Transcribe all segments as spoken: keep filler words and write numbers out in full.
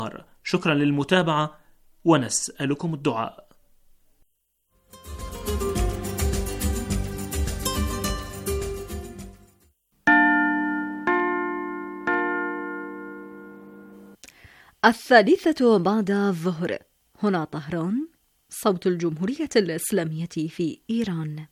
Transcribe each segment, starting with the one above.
شكرا للمتابعة ونسألكم الدعاء. الثالثة بعد الظهر، هنا طهران، صوت الجمهورية الإسلامية في إيران.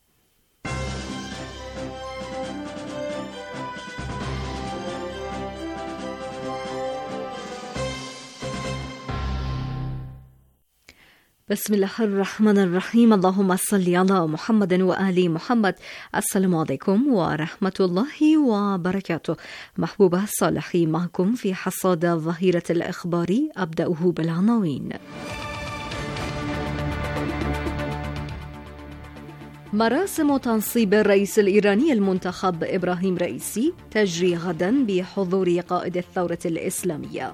بسم الله الرحمن الرحيم. اللهم صل على محمد وآل محمد. السلام عليكم ورحمة الله وبركاته. محبوبة صالحي معكم في حصاد ظهيرة الإخبار، أبدأه بالعناوين. مراسم تنصيب الرئيس الإيراني المنتخب إبراهيم رئيسي تجري غدا بحضور قائد الثورة الإسلامية.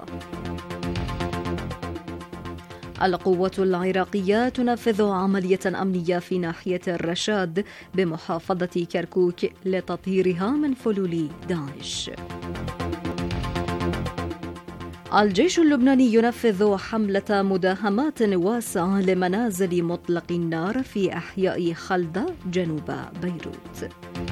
القوة العراقية تنفذ عملية أمنية في ناحية الرشاد بمحافظة كركوك لتطهيرها من فلول داعش. الجيش اللبناني ينفذ حملة مداهمات واسعة لمنازل مطلق النار في أحياء خلدة جنوب بيروت.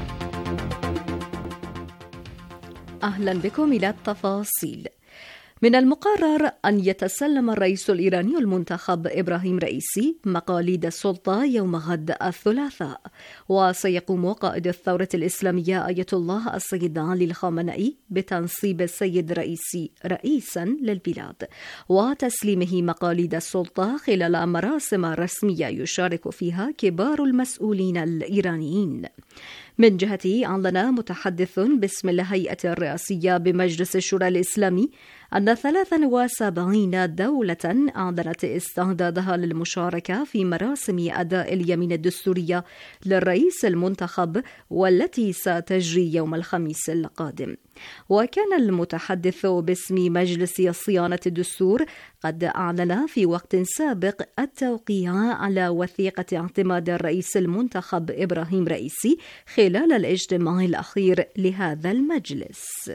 أهلا بكم إلى التفاصيل. من المقرر أن يتسلم الرئيس الإيراني المنتخب إبراهيم رئيسي مقاليد السلطة يوم غد الثلاثاء، وسيقوم قائد الثورة الإسلامية آية الله السيد علي الخامنئي بتنصيب السيد رئيسي رئيسا للبلاد وتسليمه مقاليد السلطة خلال مراسم رسمية يشارك فيها كبار المسؤولين الإيرانيين. من جهته أعلن متحدث باسم الهيئة الرئاسية بمجلس الشورى الإسلامي أن ثلاث وسبعين دولة أعلنت استعدادها للمشاركة في مراسم أداء اليمين الدستورية للرئيس المنتخب والتي ستجري يوم الخميس القادم. وكان المتحدث باسم مجلس صيانة الدستور قد أعلن في وقت سابق التوقيع على وثيقة اعتماد الرئيس المنتخب إبراهيم رئيسي خلال الاجتماع الأخير لهذا المجلس.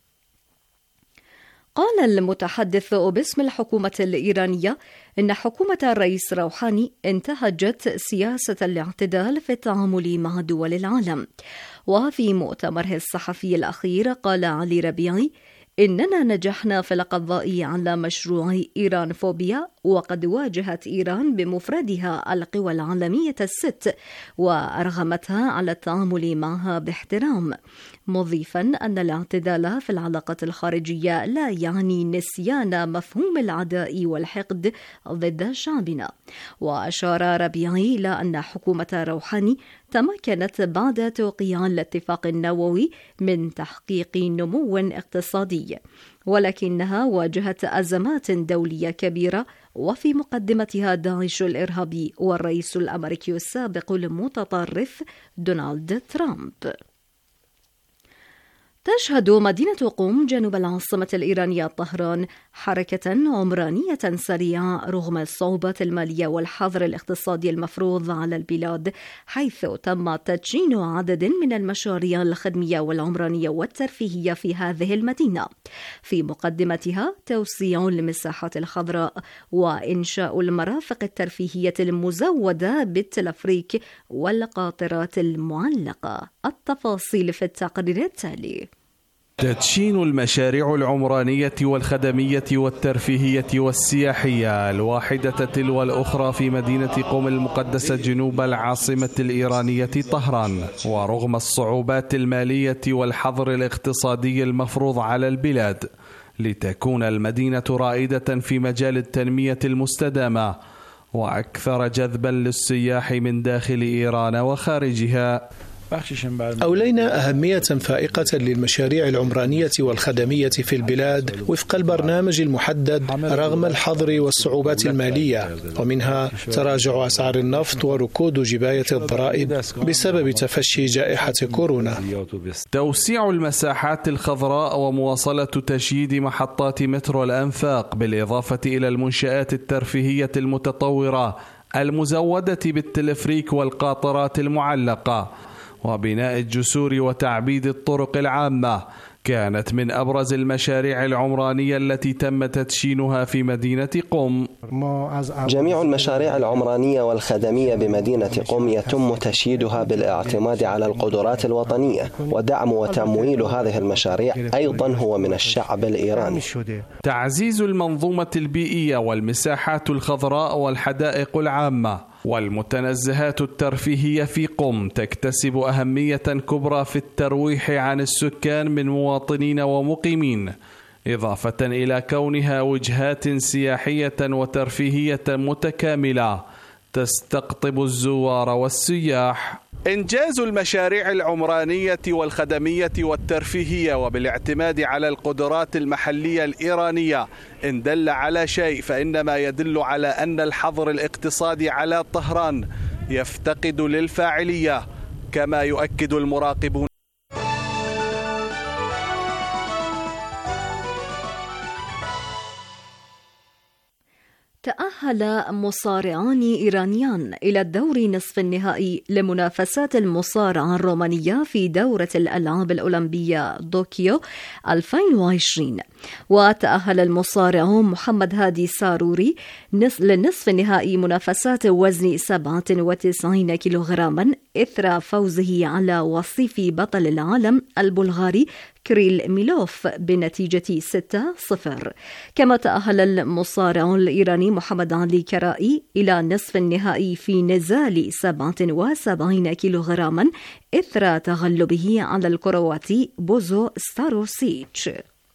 قال المتحدث باسم الحكومة الإيرانية إن حكومة الرئيس روحاني انتهجت سياسة الاعتدال في التعامل مع دول العالم. وفي مؤتمره الصحفي الأخير قال علي ربيعي إننا نجحنا في القضاء على مشروع إيران فوبيا، وقد واجهت إيران بمفردها القوى العالمية الست وأرغمتها على التعامل معها باحترام، مضيفا أن الاعتدال في العلاقات الخارجية لا يعني نسيان مفهوم العداء والحقد ضد شعبنا. وأشار ربيعي إلى أن حكومة روحاني تمكنت بعد توقيع الاتفاق النووي من تحقيق نمو اقتصادي، ولكنها واجهت أزمات دولية كبيرة وفي مقدمتها داعش الإرهابي والرئيس الأمريكي السابق المتطرف دونالد ترامب. تشهد مدينة قم جنوب العاصمة الإيرانية طهران حركة عمرانية سريعة رغم الصعوبات المالية والحظر الاقتصادي المفروض على البلاد، حيث تم تدشين عدد من المشاريع الخدمية والعمرانية والترفيهية في هذه المدينة، في مقدمتها توسيع المساحات الخضراء وإنشاء المرافق الترفيهية المزودة بالتلفريك والقاطرات المعلقة. التفاصيل في التقرير التالي. تدشين المشاريع العمرانية والخدمية والترفيهية والسياحية الواحدة تلو الأخرى في مدينة قم المقدسة جنوب العاصمة الإيرانية طهران، ورغم الصعوبات المالية والحظر الاقتصادي المفروض على البلاد، لتكون المدينة رائدة في مجال التنمية المستدامة وأكثر جذبا للسياح من داخل إيران وخارجها. أولينا أهمية فائقة للمشاريع العمرانية والخدمية في البلاد وفق البرنامج المحدد رغم الحظر والصعوبات المالية، ومنها تراجع أسعار النفط وركود جباية الضرائب بسبب تفشي جائحة كورونا. توسيع المساحات الخضراء ومواصلة تشييد محطات مترو الأنفاق، بالإضافة إلى المنشآت الترفيهية المتطورة المزودة بالتلفريك والقاطرات المعلقة، وبناء الجسور وتعبيد الطرق العامة، كانت من أبرز المشاريع العمرانية التي تم تدشينها في مدينة قم. جميع المشاريع العمرانية والخدمية بمدينة قم يتم تشييدها بالاعتماد على القدرات الوطنية، ودعم وتمويل هذه المشاريع أيضا هو من الشعب الإيراني. تعزيز المنظومة البيئية والمساحات الخضراء والحدائق العامة والمتنزهات الترفيهية في قم تكتسب أهمية كبرى في الترويح عن السكان من مواطنين ومقيمين، إضافة إلى كونها وجهات سياحية وترفيهية متكاملة تستقطب الزوار والسياح. إنجاز المشاريع العمرانية والخدمية والترفيهية وبالاعتماد على القدرات المحلية الإيرانية إن دل على شيء فإنما يدل على أن الحظر الاقتصادي على طهران يفتقد للفاعلية، كما يؤكد المراقبون. تأهل مصارعان إيرانيان إلى الدور نصف النهائي لمنافسات المصارعة الرومانية في دورة الألعاب الأولمبية طوكيو ألفين وعشرين. وتأهل المصارع محمد هادي ساروري لنصف النهائي منافسات وزن سبعة وتسعين كيلوغراما إثر فوزه على وصيف بطل العالم البلغاري كريل ميلوف بنتيجة ستة صفر. كما تأهل المصارع الإيراني محمد علي كرائي إلى نصف النهائي في نزال سبعة وسبعين كيلوغراما إثر تغلبه على الكرواتي بوزو ستاروسيتش.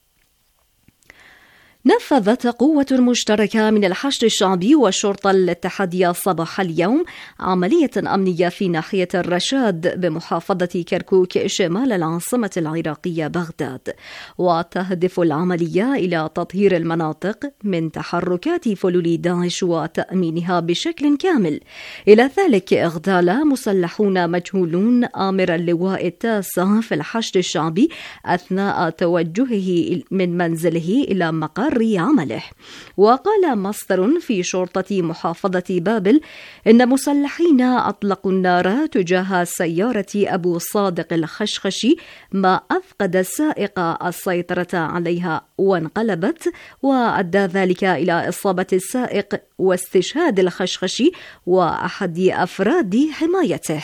نفذت قوة مشتركة من الحشد الشعبي والشرطة الاتحادية صباح اليوم عملية أمنية في ناحية الرشاد بمحافظة كركوك شمال العاصمة العراقية بغداد، وتهدف العملية إلى تطهير المناطق من تحركات فلول داعش وتأمينها بشكل كامل. إلى ذلك اغتال مسلحون مجهولون آمر اللواء التاسع في الحشد الشعبي أثناء توجهه من منزله إلى مقر عمله. وقال مصدر في شرطة محافظة بابل إن مسلحين أطلقوا النار تجاه سيارة أبو صادق الخشخشي، ما أفقد السائق السيطرة عليها وانقلبت، وأدى ذلك إلى إصابة السائق واستشهاد الخشخشي وأحد أفراد حمايته.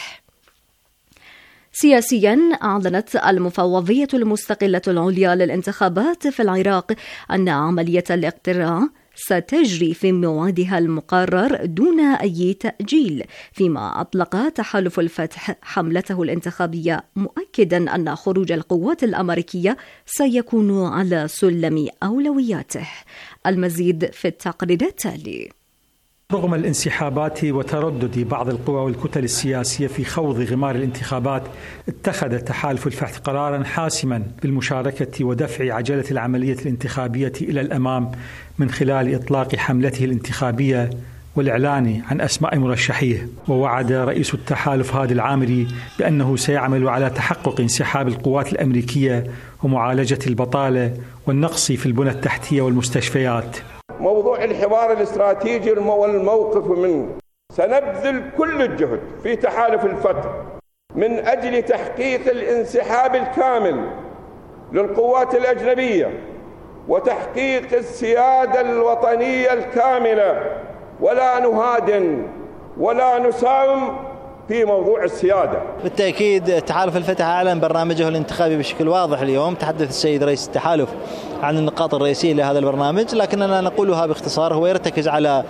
سياسيا، أعلنت المفوضية المستقلة العليا للانتخابات في العراق أن عملية الاقتراع ستجري في موعدها المقرر دون أي تأجيل، فيما أطلق تحالف الفتح حملته الانتخابية مؤكدا أن خروج القوات الأمريكية سيكون على سلم أولوياته. المزيد في التقرير التالي. رغم الانسحابات وتردد بعض القوى والكتل السياسية في خوض غمار الانتخابات، اتخذ تحالف الفتح قرارا حاسما بالمشاركة ودفع عجلة العملية الانتخابية إلى الأمام من خلال إطلاق حملته الانتخابية والإعلان عن أسماء مرشحيه. ووعد رئيس التحالف هادي العامري بأنه سيعمل على تحقق انسحاب القوات الأمريكية ومعالجة البطالة والنقص في البنى التحتية والمستشفيات. موضوع الحوار الاستراتيجي والموقف منه، سنبذل كل الجهد في تحالف الفتح من أجل تحقيق الانسحاب الكامل للقوات الأجنبية وتحقيق السيادة الوطنية الكاملة، ولا نهادن ولا نساوم في موضوع السيادة. بالتأكيد تحالف الفتح أعلن برنامجه الانتخابي بشكل واضح اليوم. تحدث السيد رئيس التحالف عن النقاط الرئيسية لهذا البرنامج، لكننا نقولها باختصار. هو يرتكز على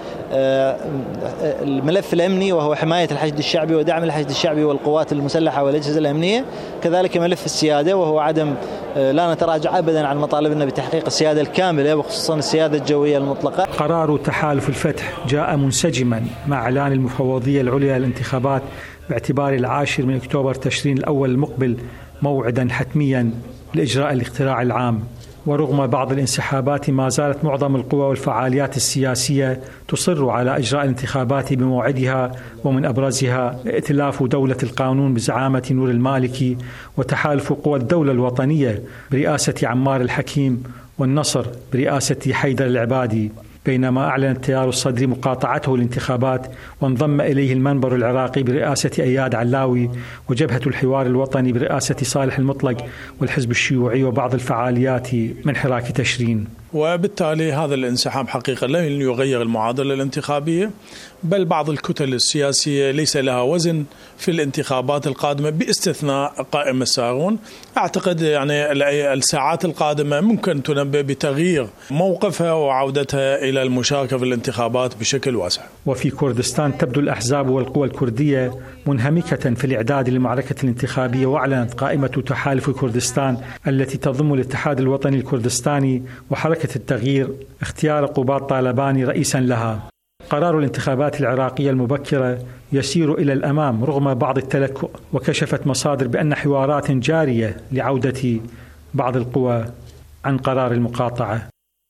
الملف الأمني، وهو حماية الحشد الشعبي ودعم الحشد الشعبي والقوات المسلحة والأجهزة الأمنية. كذلك ملف السيادة، وهو عدم لا نتراجع أبدا عن مطالبنا بتحقيق السيادة الكاملة وخصوصا السيادة الجوية المطلقة. قرار تحالف الفتح جاء منسجما مع إعلان المفوضية العليا للانتخابات باعتبار العاشر من أكتوبر تشرين الأول المقبل موعدا حتميا لإجراء الاقتراع العام. ورغم بعض الانسحابات، ما زالت معظم القوى والفعاليات السياسية تصر على إجراء الانتخابات بموعدها، ومن أبرزها ائتلاف دولة القانون بزعامة نور المالكي، وتحالف قوى الدولة الوطنية برئاسة عمار الحكيم، والنصر برئاسة حيدر العبادي. بينما أعلن التيار الصدري مقاطعته الانتخابات، وانضم إليه المنبر العراقي برئاسة أياد علاوي وجبهة الحوار الوطني برئاسة صالح المطلق والحزب الشيوعي وبعض الفعاليات من حراك تشرين. وبالتالي هذا الانسحاب حقيقة لن يغير المعادلة الانتخابية، بل بعض الكتل السياسية ليس لها وزن في الانتخابات القادمة باستثناء قائمة السارون. أعتقد يعني الساعات القادمة ممكن تنبئ بتغيير موقفها وعودتها إلى المشاركة في الانتخابات بشكل واسع. وفي كردستان تبدو الأحزاب والقوى الكردية منهمكة في الإعداد للمعركة الانتخابية، وأعلنت قائمة تحالف كردستان التي تضم الاتحاد الوطني الكردستاني وحركة التغيير اختيار قباد طالباني رئيسا لها. قرار الانتخابات العراقية المبكرة يسير إلى الأمام رغم بعض التلكؤ، وكشفت مصادر بأن حوارات جارية لعودة بعض القوى عن قرار المقاطعة.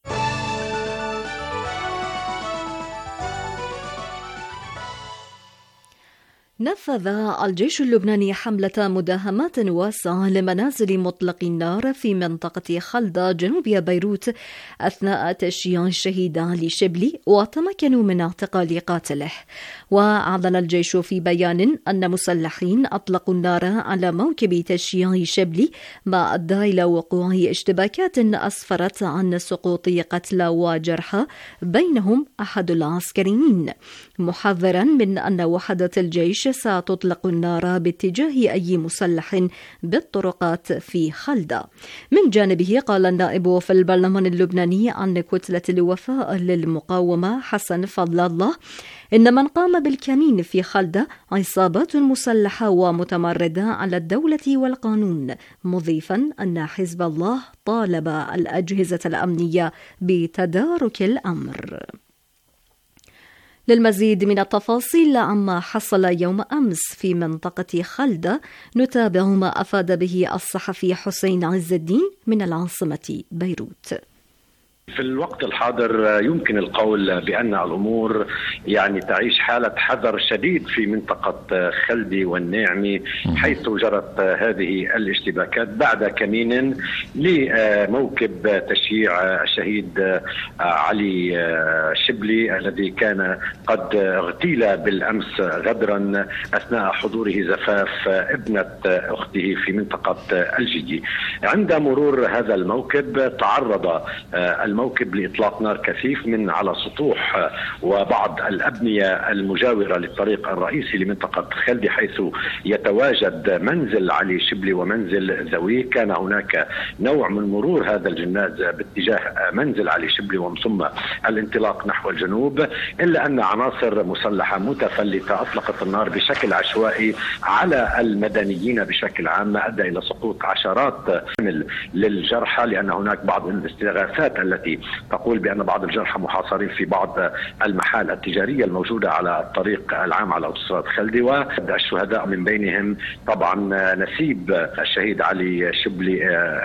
نفذ الجيش اللبناني حملة مداهمات واسعة لمنازل مطلق النار في منطقة خلدة جنوب بيروت أثناء تشييع الشهيد علي شبلي، وتمكنوا من اعتقال قاتله. وأعلن الجيش في بيان أن مسلحين أطلقوا النار على موكب تشييع شبلي، ما أدى إلى وقوع اشتباكات أسفرت عن سقوط قتلى وجرحى بينهم أحد العسكريين، محذرا من أن وحدة الجيش ستطلق النار باتجاه أي مسلح بالطرقات في خلدة. من جانبه قال النائب في البرلمان اللبناني عن كتلة الوفاء للمقاومة حسن فضل الله إن من قام بالكمين في خلدة عصابات مسلحة ومتمردة على الدولة والقانون، مضيفا أن حزب الله طالب الأجهزة الأمنية بتدارك الأمر. للمزيد من التفاصيل عما حصل يوم أمس في منطقة خلدة نتابع ما أفاد به الصحفي حسين عز الدين من العاصمة بيروت. في الوقت الحاضر يمكن القول بأن الأمور يعني تعيش حالة حذر شديد في منطقة خلدي والناعمي، حيث جرت هذه الاشتباكات بعد كمين لموكب تشييع الشهيد علي شبلي الذي كان قد اغتيل بالأمس غدرا أثناء حضوره زفاف ابنة أخته في منطقة الجدي. عند مرور هذا الموكب تعرض الموكب لإطلاق نار كثيف من على سطوح وبعض الأبنية المجاورة للطريق الرئيسي لمنطقة خلدي، حيث يتواجد منزل علي شبلي ومنزل ذويه. كان هناك نوع من مرور هذا الجناز باتجاه منزل علي شبلي ومن ثم الانطلاق نحو الجنوب، إلا أن عناصر مسلحة متفلتة أطلقت النار بشكل عشوائي على المدنيين بشكل عام، ما أدى إلى سقوط عشرات للجرحى، لأن هناك بعض الاستغاثات التي تقول بأن بعض الجرحى محاصرين في بعض المحال التجارية الموجودة على الطريق العام على أوتوستراد خلدي. والشهداء من بينهم طبعا نسيب الشهيد علي شبلي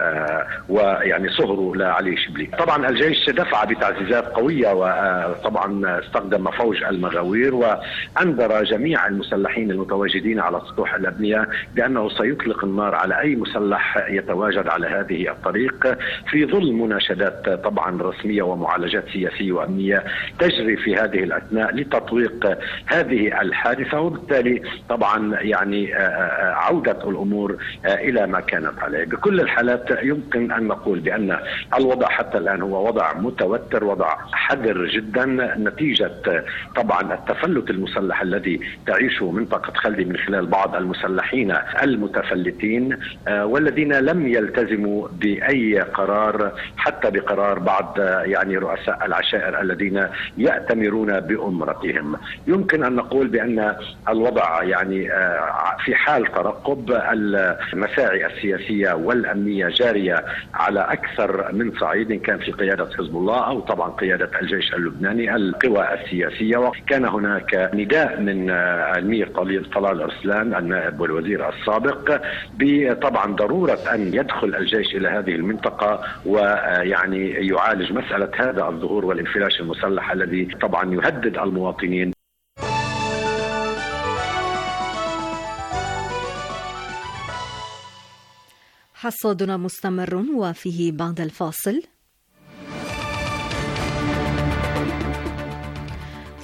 ويعني صهره لعلي شبلي. طبعا الجيش دفع بتعزيزات قوية وطبعا استخدم فوج المغاوير، وأنذر جميع المسلحين المتواجدين على سطوح الأبنية بأنه سيطلق النار على أي مسلح يتواجد على هذه الطريق، في ظل مناشدات طبعا رسمية ومعالجات سياسية وأمنية تجري في هذه الأثناء لتطويق هذه الحادثة، وبالتالي طبعا يعني عودة الأمور إلى ما كانت عليه. بكل الحالات يمكن أن نقول بأن الوضع حتى الآن هو وضع متوتر، وضع حذر جدا، نتيجة طبعا التفلت المسلح الذي تعيشه منطقة خلدي من خلال بعض المسلحين المتفلتين والذين لم يلتزموا بأي قرار، حتى بقرار بعض يعني رؤساء العشائر الذين يأتمرون بأمرتهم. يمكن أن نقول بأن الوضع يعني في حال ترقب، المساعي السياسية والأمنية جارية على أكثر من صعيد، كان في قيادة حزب الله أو طبعا قيادة الجيش اللبناني، القوى السياسية. وكان هناك نداء من المير طلال أرسلان النائب والوزير السابق بطبعا ضرورة أن يدخل الجيش إلى هذه المنطقة ويعني يعالج مسألة هذا الظهور والانفلاش المسلح الذي طبعا يهدد المواطنين. حصادنا مستمر وفيه بعد الفاصل.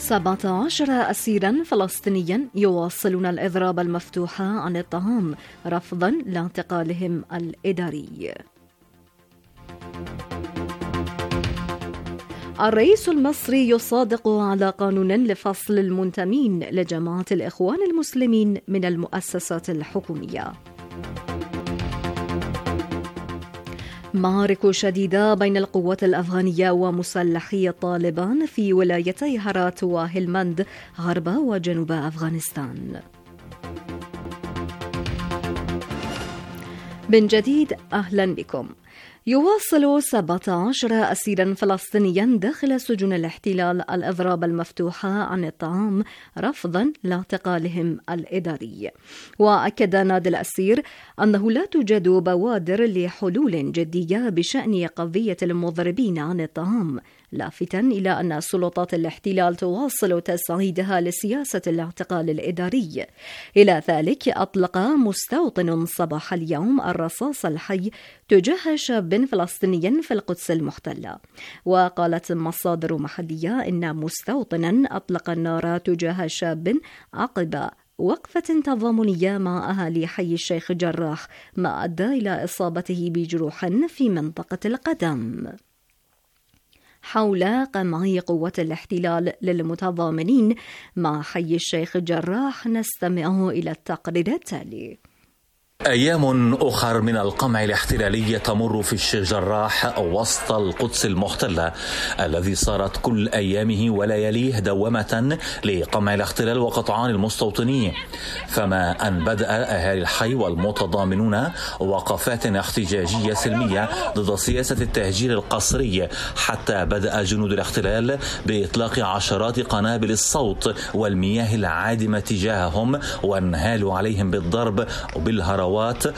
سبعة عشر أسيرا فلسطينيا يواصلون الإضراب المفتوح عن الطعام رفضا لاعتقالهم الإداري. الرئيس المصري يصادق على قانون لفصل المنتمين لجماعة الإخوان المسلمين من المؤسسات الحكومية. معارك شديدة بين القوات الأفغانية ومسلحي طالبان في ولايتي هرات وهلمند غرب وجنوب أفغانستان. من جديد أهلا بكم. يواصل سبعة عشر أسيرا فلسطينيا داخل سجون الاحتلال الإضراب المفتوح عن الطعام رفضا لاعتقالهم الإداري. وأكد نادي الأسير أنه لا توجد بوادر لحلول جدية بشأن قضية المضربين عن الطعام، لافتا إلى أن سلطات الاحتلال تواصل تسعيدها لسياسة الاعتقال الإداري. إلى ذلك أطلق مستوطن صباح اليوم الرصاص الحي تجاه شاب فلسطيني في القدس المحتلة. وقالت مصادر محلية إن مستوطنا أطلق النار تجاه شاب عقب وقفة تضامنية مع أهالي حي الشيخ جراح، ما أدى إلى إصابته بجروح في منطقة القدم. حول قمع قوة الاحتلال للمتضامنين مع حي الشيخ جراح نستمع إلى التقرير التالي. أيام أخر من القمع الاحتلالي تمر في الشيخ جراح وسط القدس المحتلة، الذي صارت كل أيامه ولياليه دوامة لقمع الاحتلال وقطعان المستوطنين. فما أن بدأ أهالي الحي والمتضامنون وقفات احتجاجية سلمية ضد سياسة التهجير القسري، حتى بدأ جنود الاحتلال بإطلاق عشرات قنابل الصوت والمياه العادمة تجاههم، وانهالوا عليهم بالضرب وبالهروات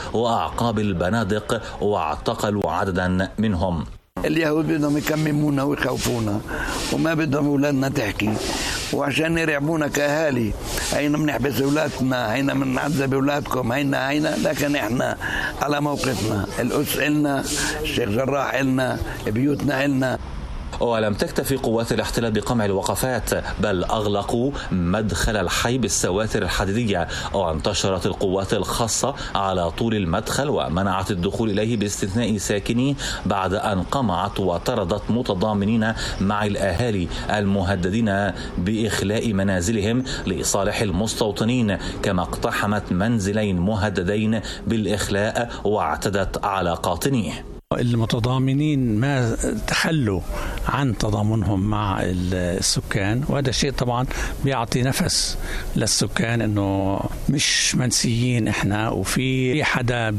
وأعقاب البنادق، واعتقلوا عددا منهم. اليهود بدهم يكممونا ويخوفونا وما بدهم أولادنا تحكي، وعشان يرعبونا كأهالي، هينا بنحبس أولادنا، هينا بنعذب أولادكم، هينا هينا لكن إحنا على موقفنا. القدس إلنا، الشيخ جراح إلنا، بيوتنا إلنا. ولم تكتفي قوات الاحتلال بقمع الوقفات، بل أغلقوا مدخل الحي بالسواتر الحديدية، وانتشرت القوات الخاصة على طول المدخل ومنعت الدخول إليه باستثناء ساكنيه، بعد أن قمعت وطردت متضامنين مع الأهالي المهددين بإخلاء منازلهم لصالح المستوطنين، كما اقتحمت منزلين مهددين بالإخلاء واعتدت على قاطنيه. المتضامنين ما تخلوا عن تضامنهم مع السكان، وهذا الشيء طبعا بيعطي نفس للسكان انه مش منسيين احنا، وفي حدا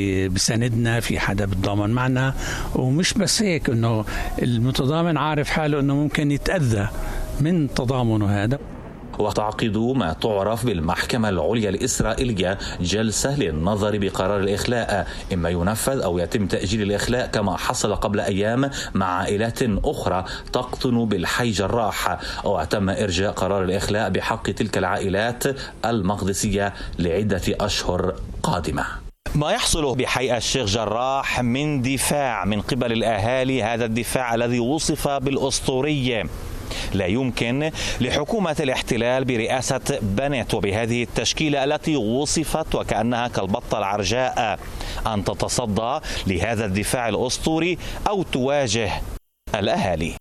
بسندنا، في حدا بتضامن معنا. ومش بس هيك، انه المتضامن عارف حاله انه ممكن يتأذى من تضامنه هذا. وتعقد ما تعرف بالمحكمة العليا الإسرائيلية جلسة للنظر بقرار الإخلاء، إما ينفذ أو يتم تأجيل الإخلاء، كما حصل قبل أيام مع عائلات أخرى تقطن بالحي جراح، وتم إرجاء قرار الإخلاء بحق تلك العائلات المقدسية لعدة أشهر قادمة. ما يحصل بحي الشيخ جراح من دفاع من قبل الأهالي، هذا الدفاع الذي وصف بالأسطورية، لا يمكن لحكومة الاحتلال برئاسة بنت وبهذه التشكيلة التي وصفت وكأنها كالبطة العرجاء أن تتصدى لهذا الدفاع الأسطوري أو تواجه الأهالي.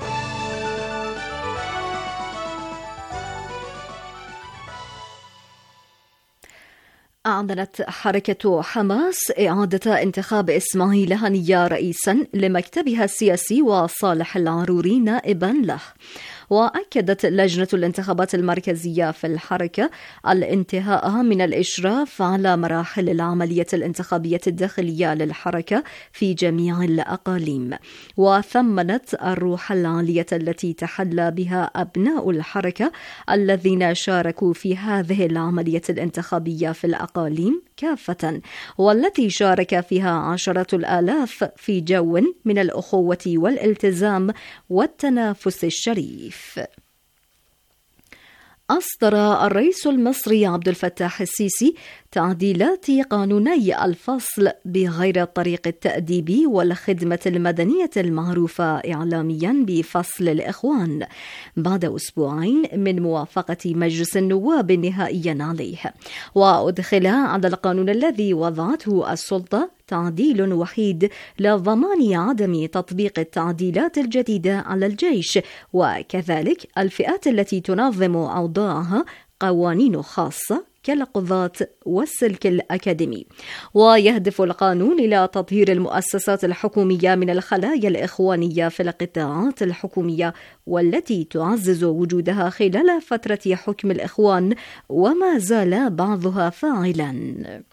أعلنت حركة حماس إعادة انتخاب إسماعيل هنية رئيسا لمكتبها السياسي وصالح العروري نائبا له. وأكدت لجنة الانتخابات المركزية في الحركة الانتهاء من الإشراف على مراحل العملية الانتخابية الداخلية للحركة في جميع الأقاليم، وثمنت الروح العالية التي تحلى بها أبناء الحركة الذين شاركوا في هذه العملية الانتخابية في الأقاليم كافة، والتي شارك فيها عشرة الآلاف في جو من الأخوة والالتزام والتنافس الشريف. أصدر الرئيس المصري عبد الفتاح السيسي تعديلات قانوني الفصل بغير الطريق التأديبي والخدمة المدنية المعروفة إعلاميا بفصل الإخوان بعد أسبوعين من موافقة مجلس النواب نهائيا عليه. وأدخل على القانون الذي وضعته السلطة تعديل وحيد لضمان عدم تطبيق التعديلات الجديدة على الجيش وكذلك الفئات التي تنظم أوضاعها قوانين خاصة كالقضاة والسلك الأكاديمي. ويهدف القانون إلى تطهير المؤسسات الحكومية من الخلايا الإخوانية في القطاعات الحكومية والتي تعزز وجودها خلال فترة حكم الإخوان وما زال بعضها فاعلا.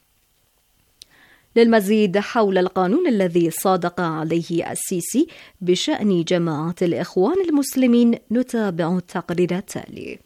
للمزيد حول القانون الذي صادق عليه السيسي بشأن جماعة الإخوان المسلمين نتابع التقرير التالي.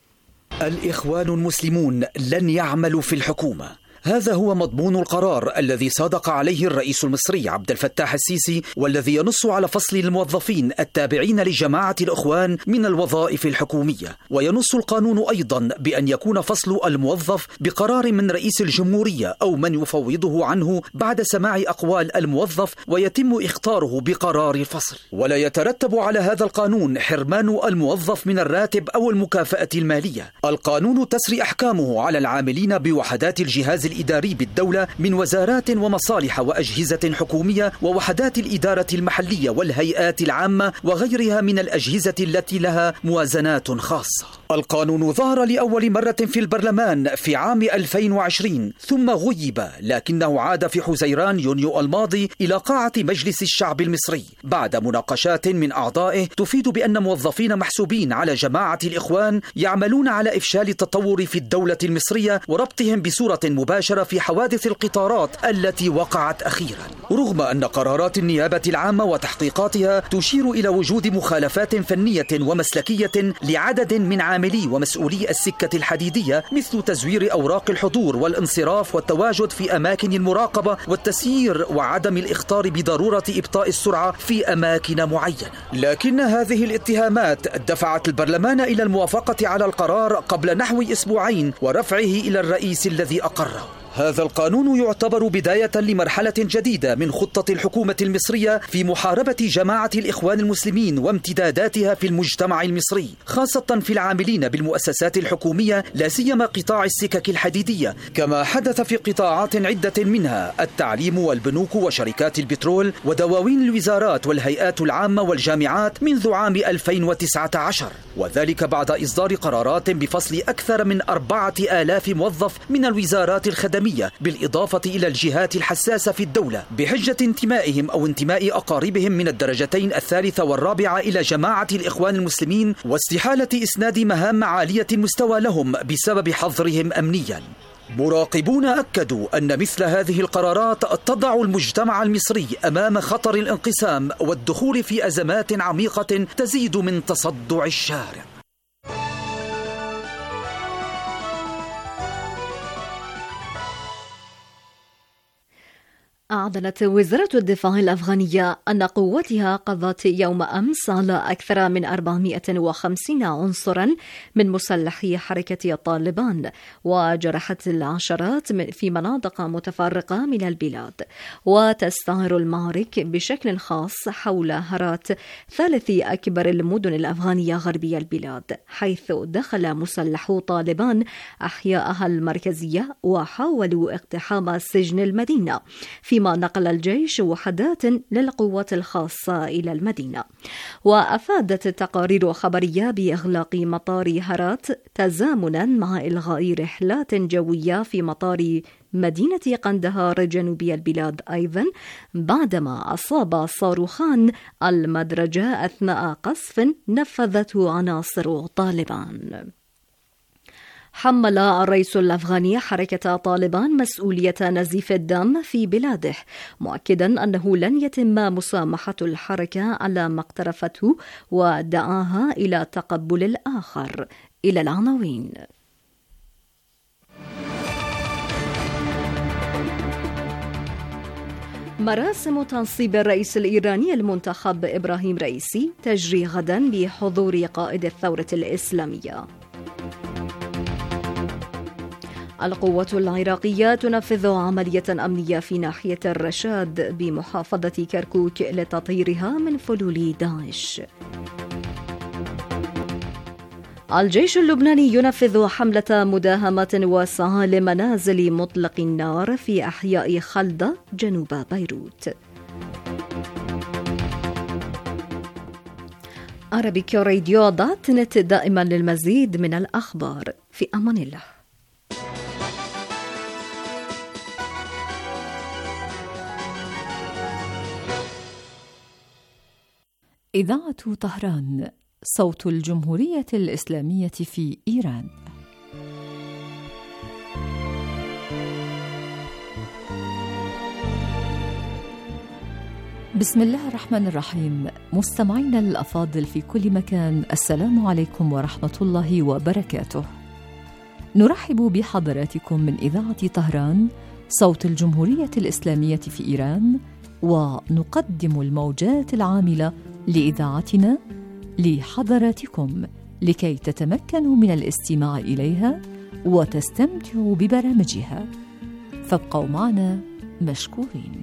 الإخوان المسلمون لن يعملوا في الحكومة، هذا هو مضمون القرار الذي صادق عليه الرئيس المصري عبد الفتاح السيسي والذي ينص على فصل الموظفين التابعين لجماعة الإخوان من الوظائف الحكومية. وينص القانون أيضا بأن يكون فصل الموظف بقرار من رئيس الجمهورية أو من يفوضه عنه بعد سماع أقوال الموظف ويتم إخطاره بقرار الفصل. ولا يترتب على هذا القانون حرمان الموظف من الراتب أو المكافأة المالية. القانون تسري أحكامه على العاملين بوحدات الجهاز الإداري بالدولة من وزارات ومصالح وأجهزة حكومية ووحدات الإدارة المحلية والهيئات العامة وغيرها من الأجهزة التي لها موازنات خاصة. القانون ظهر لأول مرة في البرلمان في عام ألفين وعشرين ثم غيب، لكنه عاد في حزيران يونيو الماضي إلى قاعة مجلس الشعب المصري بعد مناقشات من أعضائه تفيد بأن موظفين محسوبين على جماعة الإخوان يعملون على إفشال التطور في الدولة المصرية وربطهم بصورة مباشرة في حوادث القطارات التي وقعت أخيرا، رغم أن قرارات النيابة العامة وتحقيقاتها تشير إلى وجود مخالفات فنية ومسلكية لعدد من عاملي ومسؤولي السكة الحديدية مثل تزوير أوراق الحضور والانصراف والتواجد في أماكن المراقبة والتسيير وعدم الإخطار بضرورة إبطاء السرعة في أماكن معينة. لكن هذه الاتهامات دفعت البرلمان إلى الموافقة على القرار قبل نحو أسبوعين ورفعه إلى الرئيس الذي أقره. هذا القانون يعتبر بداية لمرحلة جديدة من خطة الحكومة المصرية في محاربة جماعة الإخوان المسلمين وامتداداتها في المجتمع المصري، خاصة في العاملين بالمؤسسات الحكومية لا سيما قطاع السكك الحديدية، كما حدث في قطاعات عدة منها التعليم والبنوك وشركات البترول ودواوين الوزارات والهيئات العامة والجامعات منذ عام ألفين وتسعة عشر، وذلك بعد إصدار قرارات بفصل أكثر من أربعة آلاف موظف من الوزارات الخدمية بالإضافة إلى الجهات الحساسة في الدولة بحجة انتمائهم أو انتماء أقاربهم من الدرجتين الثالثة والرابعة إلى جماعة الإخوان المسلمين واستحالة إسناد مهام عالية المستوى لهم بسبب حظرهم أمنيا. مراقبون أكدوا أن مثل هذه القرارات تضع المجتمع المصري أمام خطر الانقسام والدخول في أزمات عميقة تزيد من تصدع الشارع. أعلنت وزارة الدفاع الأفغانية أن قواتها قضت يوم أمس على أكثر من أربعمائة وخمسين عنصرا من مسلحي حركة طالبان وجرحت العشرات في مناطق متفرقة من البلاد. وتستعر المعارك بشكل خاص حول هرات ثالث أكبر المدن الأفغانية غربي البلاد، حيث دخل مسلحو طالبان أحياءها المركزية وحاولوا اقتحام سجن المدينة، فيما نقل الجيش وحدات للقوات الخاصة إلى المدينة. وأفادت التقارير خبرية بإغلاق مطار هرات تزامنا مع إلغاء رحلات جوية في مطار مدينة قندهار جنوبي البلاد أيضا بعدما أصاب صاروخان المدرجة أثناء قصف نفذته عناصر طالبان. حمل الرئيس الأفغاني حركة طالبان مسؤولية نزيف الدم في بلاده، مؤكدا أنه لن يتم مسامحة الحركة على ما اقترفته ودعاها إلى تقبل الآخر. إلى العناوين. مراسم تنصيب الرئيس الإيراني المنتخب إبراهيم رئيسي تجري غدا بحضور قائد الثورة الإسلامية. القوات العراقية تنفذ عملية أمنية في ناحية الرشاد بمحافظة كركوك لتطهيرها من فلول داعش. الجيش اللبناني ينفذ حملة مداهمة واسعة لمنازل مطلق النار في أحياء خلدة جنوب بيروت. عربيك راديو دوت نت دائما للمزيد من الأخبار. في أمان الله. إذاعة طهران، صوت الجمهورية الإسلامية في إيران. بسم الله الرحمن الرحيم. مستمعينا الأفاضل في كل مكان، السلام عليكم ورحمة الله وبركاته. نرحب بحضراتكم من إذاعة طهران، صوت الجمهورية الإسلامية في إيران، ونقدم الموجات العاملة لإذاعتنا لحضراتكم لكي تتمكنوا من الاستماع إليها وتستمتعوا ببرامجها، فابقوا معنا مشكورين.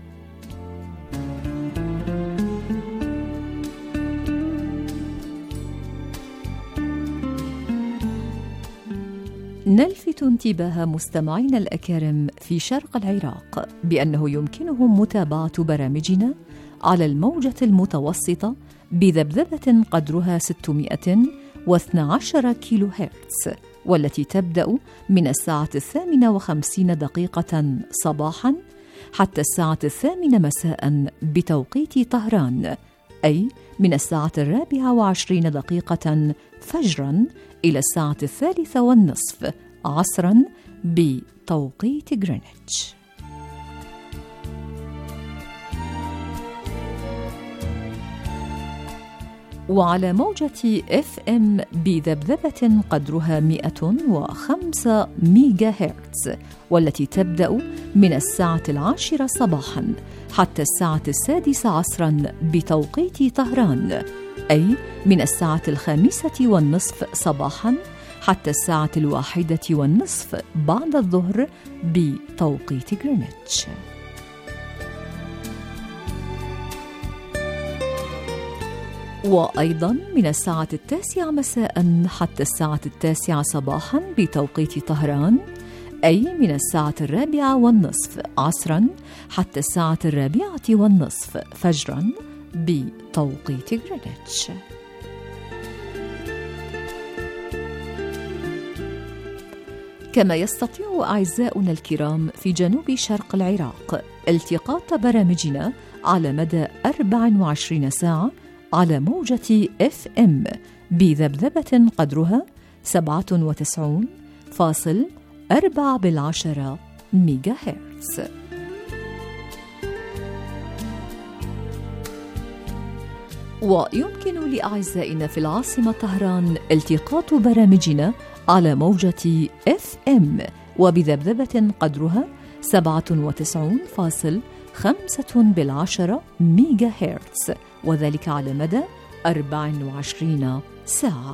نلفت انتباه مستمعينا الأكارم في شرق العراق بأنه يمكنهم متابعة برامجنا على الموجة المتوسطة بذبذبة قدرها ستمائة واثني عشر كيلو هرتز، والتي تبدأ من الساعة الثامنة وخمسين دقيقة صباحا حتى الساعة الثامنة مساء بتوقيت طهران، أي من الساعة الرابعة وعشرين دقيقة فجرا إلى الساعة الثالثة والنصف عصرا بتوقيت غرينتش. وعلى موجة إف إم بذبذبة قدرها مئة وخمسة ميجا هرتز، والتي تبدأ من الساعة العاشرة صباحا حتى الساعة السادسة عصرا بتوقيت طهران، أي من الساعة الخامسة والنصف صباحا حتى الساعة الواحدة والنصف بعد الظهر بتوقيت غرينتش. وأيضا من الساعة التاسعة مساء حتى الساعة التاسعة صباحا بتوقيت طهران، أي من الساعة الرابعة والنصف عصرا حتى الساعة الرابعة والنصف فجرا بتوقيت غرينتش. كما يستطيع أعزاؤنا الكرام في جنوب شرق العراق التقاط برامجنا على مدى أربع وعشرين ساعة على موجة إف إم بذبذبة قدرها سبعة وتسعين فاصل أربعة بالعشرة ميجا هرتز. ويمكن لأعزائنا في العاصمة طهران التقاط برامجنا على موجة إف إم وبذبذبة قدرها سبعة وتسعين فاصل خمسة بالعشرة ميجا هرتز، وذلك على مدى أربع وعشرين ساعة.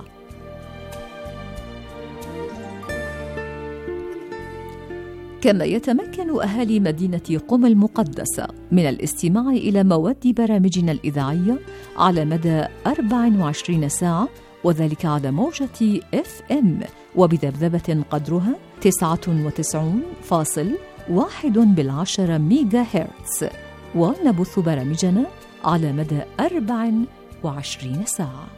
كما يتمكن أهالي مدينة قم المقدسة من الاستماع إلى مواد برامجنا الإذاعية على مدى أربع وعشرين ساعة، وذلك على موجة إف إم وبذبذبة قدرها تسعة وتسعين فاصل واحد بالعشرة ميجا هرتز، ونبث برامجنا على مدى أربع وعشرين ساعة.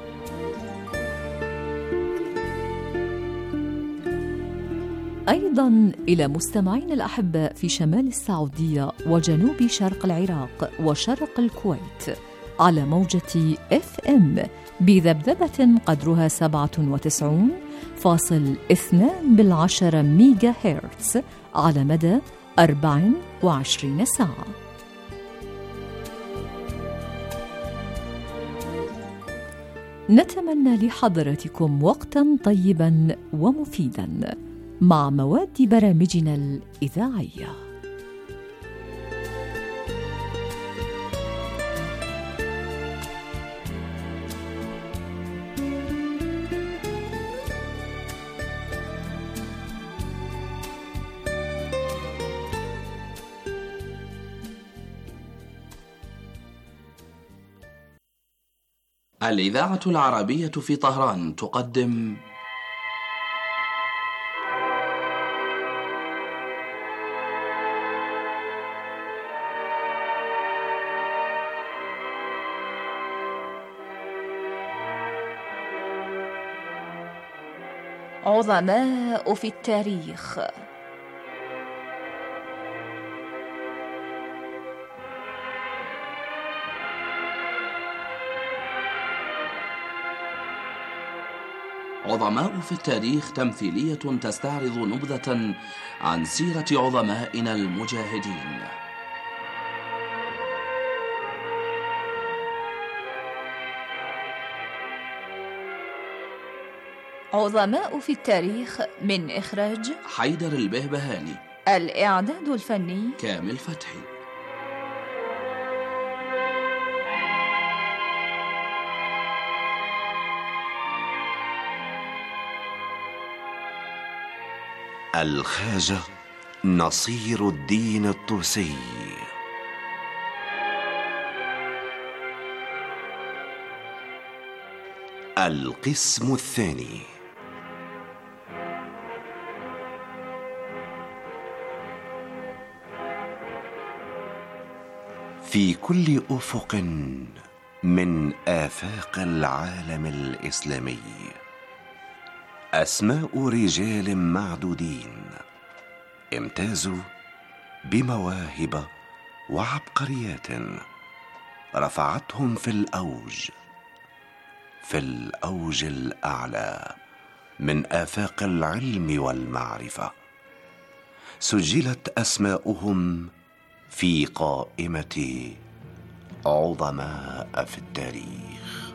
أيضا إلى مستمعين الأحباء في شمال السعودية وجنوب شرق العراق وشرق الكويت على موجة إف إم بذبذبة قدرها سبعة وتسعين فاصل اثنان بالعشرة ميجا هرتز على مدى أربع وعشرين ساعة. نتمنى لحضراتكم وقتا طيبا ومفيدا مع مواد برامجنا الإذاعية. الإذاعة العربية في طهران تقدم عظماء في التاريخ. عظماء في التاريخ تمثيلية تستعرض نبذة عن سيرة عظمائنا المجاهدين. عظماء في التاريخ من إخراج حيدر البهبهاني. الإعداد الفني كامل فتحي. الخواجة نصير الدين الطوسي. القسم الثاني. في كل أفق من آفاق العالم الإسلامي أسماء رجال معدودين امتازوا بمواهب وعبقريات رفعتهم في الأوج في الأوج الأعلى من آفاق العلم والمعرفة. سجلت أسماؤهم في قائمة عظماء في التاريخ.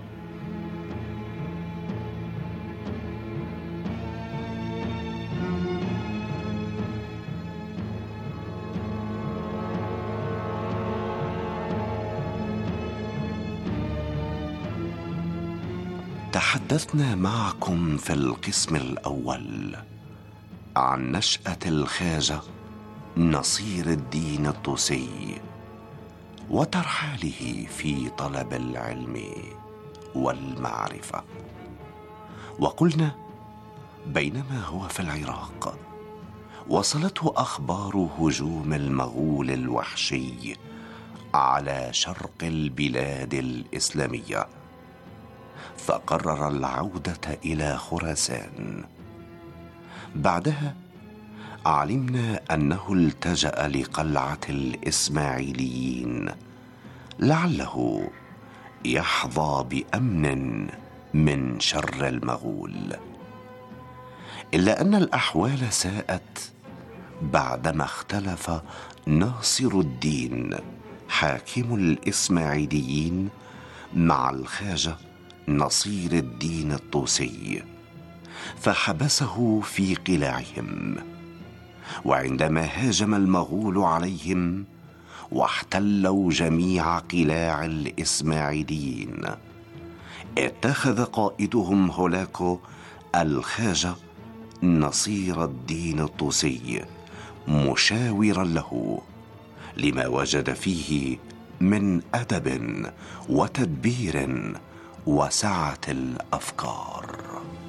تحدثنا معكم في القسم الأول عن نشأة الخواجة نصير الدين الطوسي وترحاله في طلب العلم والمعرفة. وقلنا بينما هو في العراق وصلته أخبار هجوم المغول الوحشي على شرق البلاد الإسلامية، فقرر العودة إلى خراسان. بعدها علمنا أنه التجأ لقلعة الإسماعيليين لعله يحظى بأمن من شر المغول، إلا أن الأحوال ساءت بعدما اختلف ناصر الدين حاكم الإسماعيليين مع الخواجة نصير الدين الطوسي، فحبسه في قلاعهم. وعندما هاجم المغول عليهم واحتلوا جميع قلاع الإسماعيليين، اتخذ قائدهم هولاكو الخواجة نصير الدين الطوسي مشاورا له لما وجد فيه من أدب وتدبير وسعة الأفكار.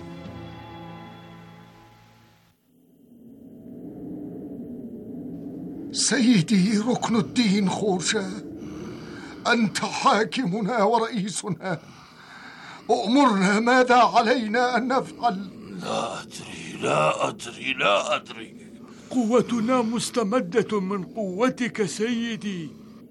سيدي ركن الدين خورشاه، أنت حاكمنا ورئيسنا، أؤمرنا ماذا علينا أن نفعل؟ لا أدري لا أدري لا أدري. قوتنا مستمدة من قوتك سيدي.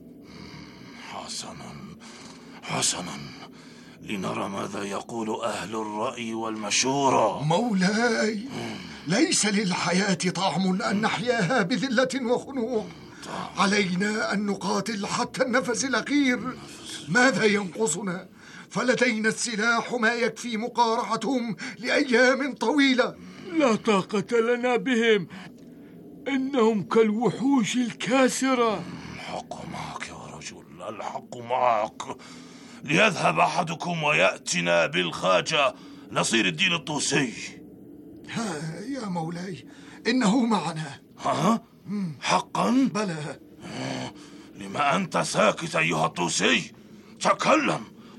حسنا حسنا، لنرى ماذا يقول أهل الرأي والمشورة. مولاي، ليس للحياة طعم أن نحياها بذلة وخنوع. علينا أن نقاتل حتى النفس الأخير. ماذا ينقصنا؟ فلدينا السلاح ما يكفي مقارعتهم لأيام طويلة. لا طاقة لنا بهم، إنهم كالوحوش الكاسرة. الحق معك يا رجل، الحق معك. ليذهب أحدكم ويأتنا بالخواجة نصير الدين الطوسي. ها يا مولاي، إنه معنا. ها؟ حقا؟ بلى. لما أنت ساكت أيها الطوسي؟ تكلم،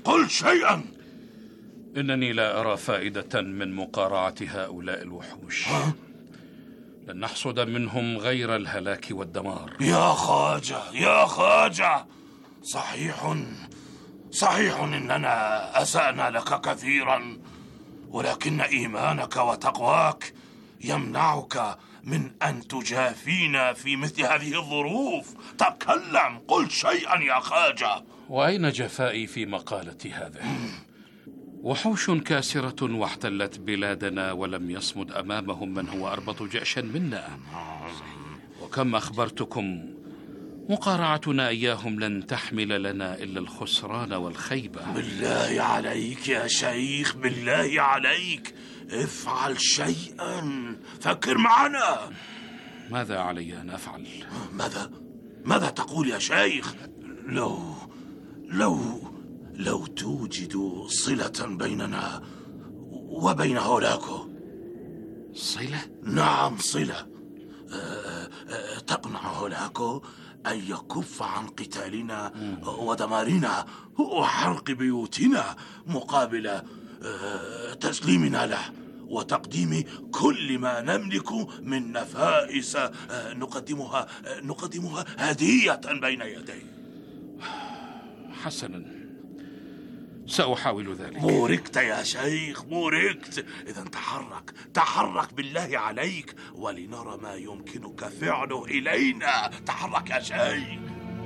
قل شيئا. إنني لا أرى فائدة من مقارعة هؤلاء الوحوش. لن نحصد منهم غير الهلاك والدمار. يا خواجة يا خواجة، صحيح صحيح إننا أسأنا لك كثيرا، ولكن إيمانك وتقواك يمنعك من أن تجافينا في مثل هذه الظروف. تكلم، قل شيئا يا خواجة. وأين جفائي في مقالتي هذا؟ وحوش كاسرة واحتلت بلادنا ولم يصمد أمامهم من هو أربط جأشا منا. وكم أخبرتكم مقارعتنا إياهم لن تحمل لنا إلا الخسران والخيبة. بالله عليك يا شيخ، بالله عليك افعل شيئا، فكر معنا. ماذا علي أن أفعل؟ ماذا ماذا تقول يا شيخ؟ لو لو لو توجد صلة بيننا وبين هولاكو. صلة؟ نعم صلة. أه أه تقنع هولاكو أن يكف عن قتالنا ودمارنا وحرق بيوتنا مقابل أه تسليمنا له وتقديم كل ما نملك من نفائس أه نقدمها أه نقدمها هدية بين يديه. حسنا، سأحاول ذلك. بوركت يا شيخ، بوركت. إذا تحرك تحرك بالله عليك، ولنرى ما يمكنك فعله إلينا. تحرك يا شيخ.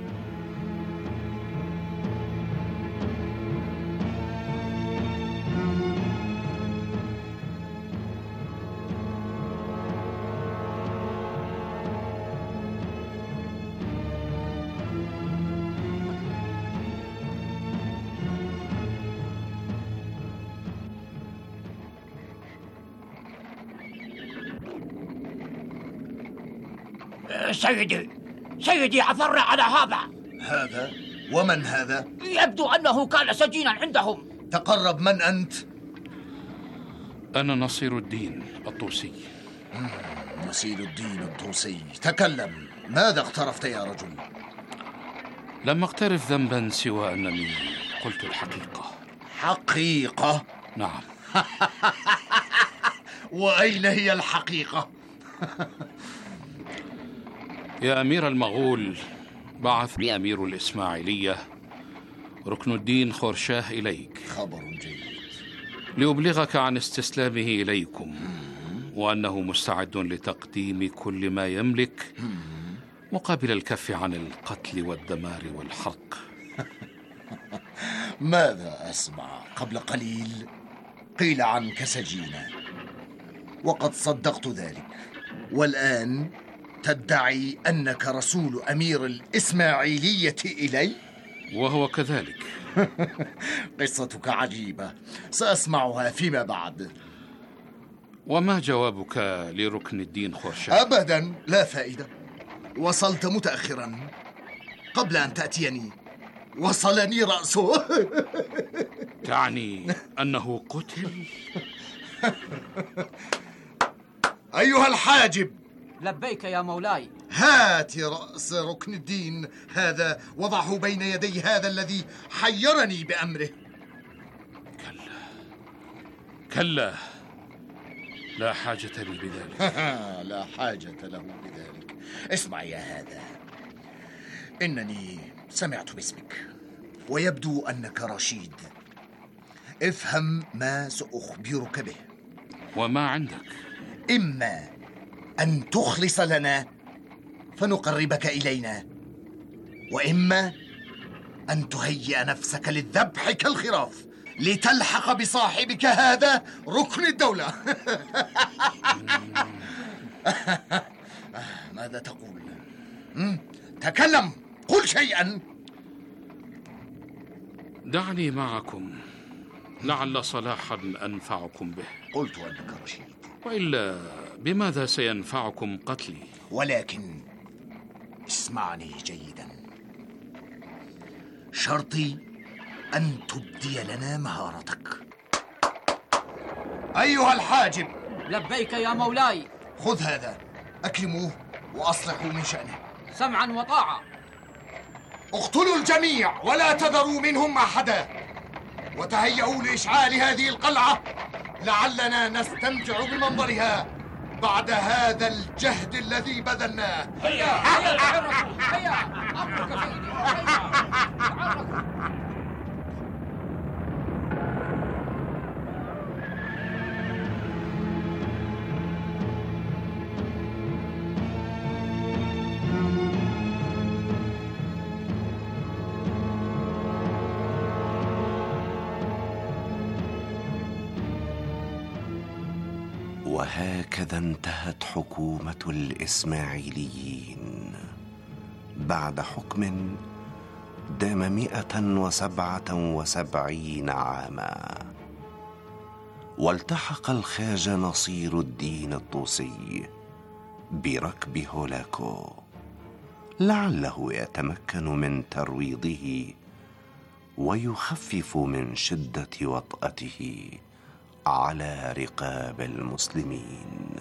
سيدي سيدي عثرنا على هذا. هذا؟ ومن هذا؟ يبدو أنه كان سجينا عندهم. تقرب. من أنت؟ أنا نصير الدين الطوسي. نصير الدين الطوسي، تكلم. ماذا اقترفت يا رجل؟ لم أقترف ذنبا سوى أنني قلت الحقيقة. حقيقة؟ نعم. وأين هي الحقيقة؟ يا أمير المغول، بعث لي أمير الإسماعيلية ركن الدين خورشاه إليك. خبر جيد. ليبلغك عن استسلامه إليكم، وأنه مستعد لتقديم كل ما يملك مقابل الكف عن القتل والدمار والحرق. ماذا أسمع؟ قبل قليل قيل عنك سجينا، وقد صدقت ذلك، والآن تدعي أنك رسول أمير الإسماعيلية إلي؟ وهو كذلك. قصتك عجيبة، سأسمعها فيما بعد. وما جوابك لركن الدين خورشاه؟ أبدا لا فائدة. وصلت متأخرا. قبل أن تأتيني وصلني رأسه. تعني أنه قتل؟ أيها الحاجب. لبيك يا مولاي. هات رأس ركن الدين هذا، وضعه بين يدي هذا الذي حيرني بأمره. كلا كلا، لا حاجة لي بذلك. لا حاجة له بذلك. اسمع يا هذا، إنني سمعت باسمك ويبدو أنك رشيد. افهم ما سأخبرك به. وما عندك؟ إما أن تخلص لنا فنقربك إلينا، وإما أن تهيئ نفسك للذبح كالخراف لتلحق بصاحبك هذا ركن الدولة. ماذا تقول؟ تكلم، قل شيئا. دعني معكم، لعل صلاحا أنفعكم به. قلت أنك رشيد، وإلا بماذا سينفعكم قتلي؟ ولكن اسمعني جيدا، شرطي أن تبدي لنا مهارتك. أيها الحاجب. لبيك يا مولاي. خذ هذا، أكرموه وأصلحوا من شأنه. سمعا وطاعة. اقتلوا الجميع ولا تذروا منهم أحدا. وتهيئوا لإشعال هذه القلعة لعلنا نستمتع بمنظرها بعد هذا الجهد الذي بذلناه. هيا هيا تحركوا هيا. أمرك سيدي هيا. وهكذا انتهت حكومة الإسماعيليين بعد حكم دام مئة وسبعة وسبعين عاما. والتحق الخواجة نصير الدين الطوسي بركب هولاكو لعله يتمكن من ترويضه ويخفف من شدة وطأته على رقاب المسلمين.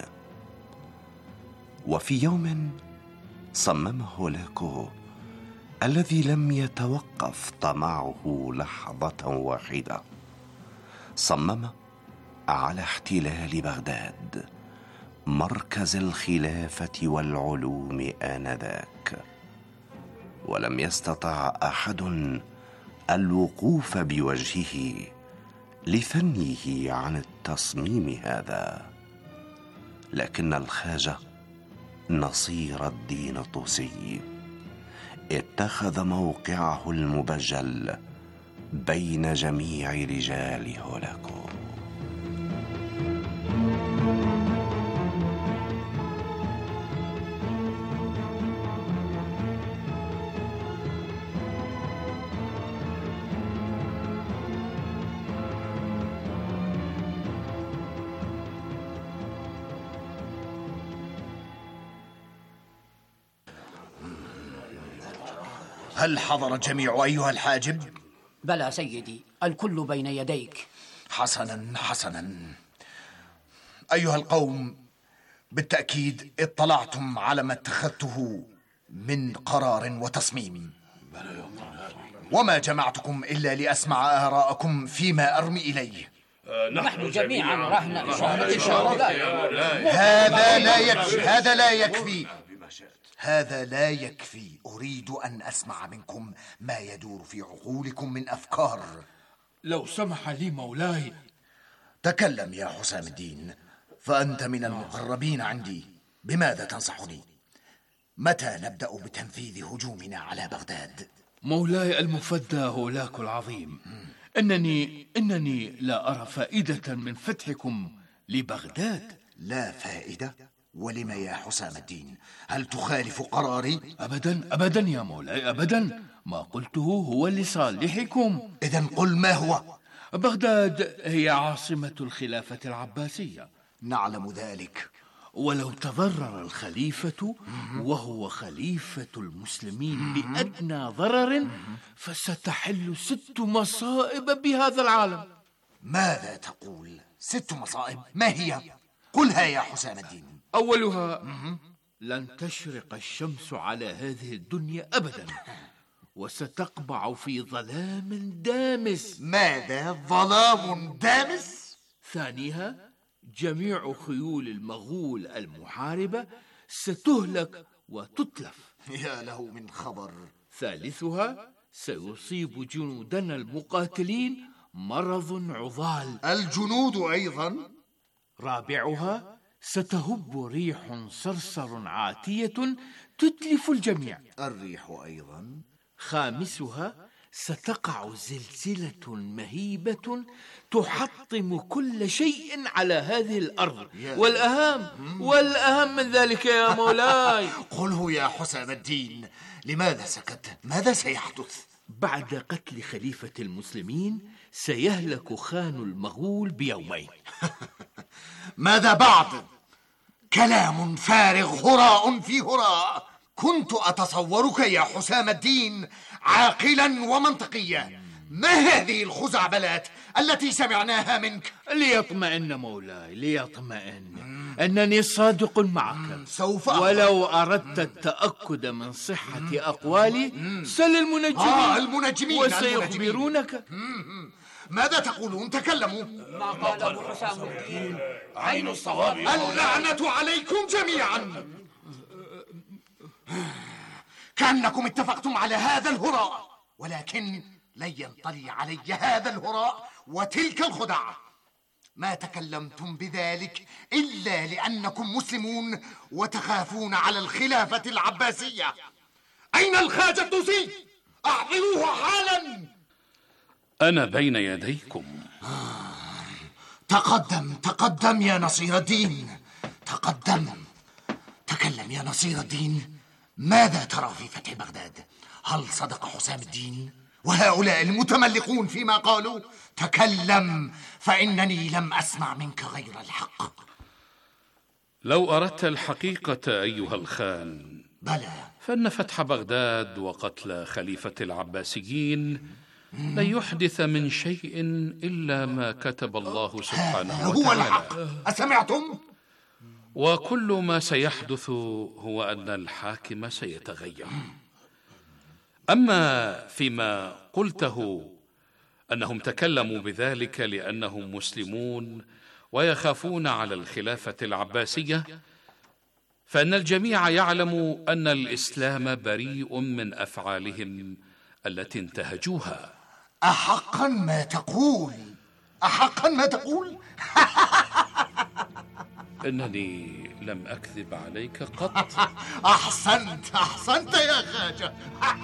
وفي يوم صمم هولاكو الذي لم يتوقف طمعه لحظة واحدة، صمم على احتلال بغداد مركز الخلافة والعلوم آنذاك، ولم يستطع أحد الوقوف بوجهه لثنيه عن التصميم هذا، لكن الخواجة نصير الدين الطوسي اتخذ موقعه المبجل بين جميع رجال هولاكو. هل حضر الجميع أيها الحاجب؟ بلى سيدي، الكل بين يديك. حسنا حسنا. أيها القوم، بالتأكيد اطلعتم على ما اتخذته من قرار وتصميم، وما جمعتكم إلا لأسمع آراءكم فيما أرمي إليه. نحن جميعا رهن بشهادة مولاي. هذا لا يكفي، هذا لا يكفي، هذا لا يكفي. أريد أن أسمع منكم ما يدور في عقولكم من أفكار. لو سمح لي مولاي. تكلم يا حسام الدين، فأنت من المقربين عندي. بماذا تنصحني؟ متى نبدأ بتنفيذ هجومنا على بغداد؟ مولاي المفدى هولاكو العظيم، إنني إنني لا أرى فائدة من فتحكم لبغداد. لا فائدة؟ ولم يا حسام الدين؟ هل تخالف قراري؟ أبدا أبدا يا مولاي، أبدا. ما قلته هو لصالحكم. إذن قل ما هو. بغداد هي عاصمة الخلافة العباسية. نعلم ذلك. ولو تضرر الخليفة وهو خليفة المسلمين بأدنى ضرر فستحل ست مصائب بهذا العالم. ماذا تقول؟ ست مصائب؟ ما هي؟ قلها يا حسام الدين. أولها لن تشرق الشمس على هذه الدنيا أبدا، وستقبع في ظلام دامس. ماذا؟ ظلام دامس؟ ثانيها جميع خيول المغول المحاربة ستهلك وتتلف. يا له من خبر. ثالثها سيصيب جنودنا المقاتلين مرض عضال. الجنود أيضا؟ رابعها ستهب ريح صرصر عاتية تتلف الجميع. الريح أيضا؟ خامسها ستقع زلزلة مهيبة تحطم كل شيء على هذه الأرض. والأهم والأهم من ذلك يا مولاي. قله يا حسام الدين. لماذا سكت؟ ماذا سيحدث؟ بعد قتل خليفة المسلمين سيهلك خان المغول بيومين. ماذا بعد؟ كلام فارغ، هراء في هراء. كنت أتصورك يا حسام الدين عاقلا ومنطقيا. ما هذه الخزعبلات التي سمعناها منك؟ ليطمئن مولاي، ليطمئن. أنني صادق معك. سوف ولو أردت التأكد من صحة أقوالي سل المنجمين. آه المنجمين وسيخبرونك. ماذا تقولون؟ تكلموا. ما قاله حسام الدين عين الصواب. اللعنة عليكم جميعا. كأنكم اتفقتم على هذا الهراء، ولكن لن ينطلي علي هذا الهراء وتلك الخدع. ما تكلمتم بذلك إلا لأنكم مسلمون وتخافون على الخلافة العباسية. أين الخواجة الطوسي؟ أحضروه حالا. أنا بين يديكم. تقدم تقدم يا نصير الدين، تقدم. تكلم يا نصير الدين، ماذا ترى في فتح بغداد؟ هل صدق حسام الدين وهؤلاء المتملقون فيما قالوا؟ تكلم، فإنني لم أسمع منك غير الحق. لو أردت الحقيقة أيها الخان، بلى، فإن فتح بغداد وقتل خليفة العباسيين لا يحدث من شيء إلا ما كتب الله سبحانه وتعالى. هو الحق، أسمعتم؟ وكل ما سيحدث هو أن الحاكم سيتغير. أما فيما قلته أنهم تكلموا بذلك لأنهم مسلمون ويخافون على الخلافة العباسية، فإن الجميع يعلم أن الإسلام بريء من أفعالهم التي انتهجوها. أحقا ما تقول؟ أحقا ما تقول؟ إنني لم أكذب عليك قط. أحسنت أحسنت يا خواجة.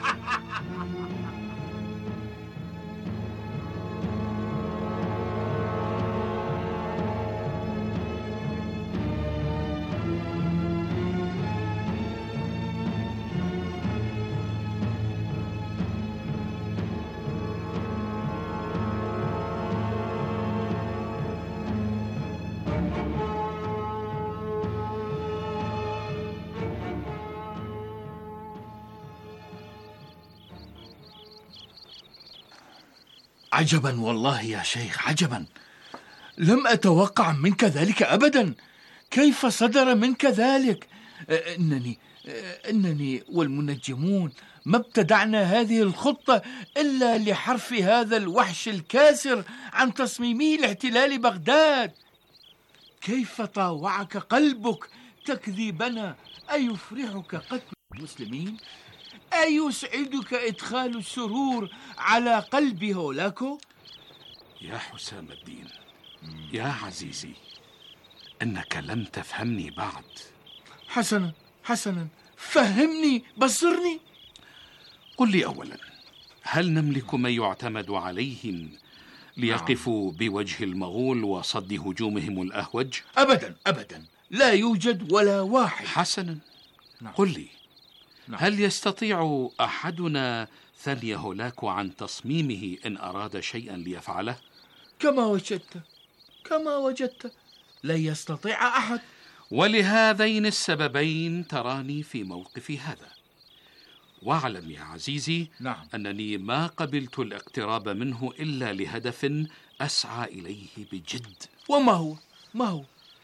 عجبا والله يا شيخ، عجبا. لم أتوقع منك ذلك أبدا. كيف صدر منك ذلك؟ إنني إنني والمنجمون ما ابتدعنا هذه الخطة إلا لحرف هذا الوحش الكاسر عن تصميمه لاحتلال بغداد. كيف طاوعك قلبك تكذيبنا؟ أيفرحك قتل المسلمين؟ أيسعدك إدخال السرور على قلب هولاكو؟ يا حسام الدين، يا عزيزي، إنك لم تفهمني بعد. حسنا حسنا، فهمني، بصرني. قل لي أولا، هل نملك من يعتمد عليهم ليقفوا بوجه المغول وصد هجومهم الأهوج؟ أبدا أبدا، لا يوجد ولا واحد. حسنا، قل لي، هل يستطيع أحدنا ثني هولاكو عن تصميمه إن أراد شيئا ليفعله؟ كما وجدت كما وجدت لا يستطيع أحد. ولهذين السببين تراني في موقفي هذا. واعلم يا عزيزي، نعم. أنني ما قبلت الاقتراب منه إلا لهدف أسعى إليه بجد. وما هو؟ ما هو؟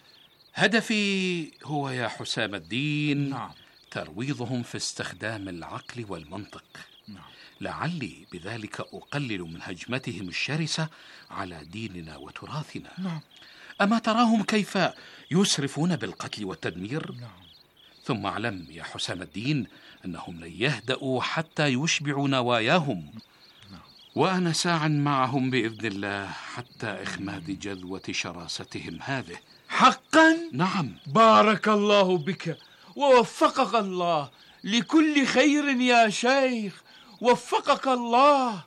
هدفي هو يا حسام الدين، نعم. ترويضهم في استخدام العقل والمنطق. نعم. لعلي بذلك أقلل من هجمتهم الشرسة على ديننا وتراثنا. نعم. أما تراهم كيف يسرفون بالقتل والتدمير؟ نعم. ثم اعلم يا حسام الدين أنهم لن يهدأوا حتى يشبعوا نواياهم. نعم. وأنا ساع معهم بإذن الله حتى إخماد جذوة شراستهم هذه. حقا؟ نعم. بارك الله بك ووفقك الله لكل خير يا شيخ، وفقك الله.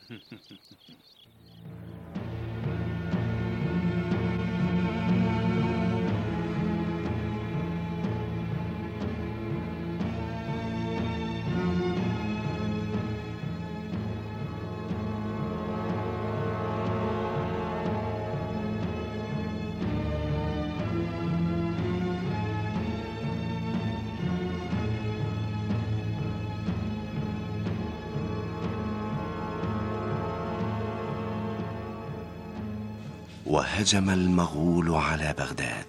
وهجم المغول على بغداد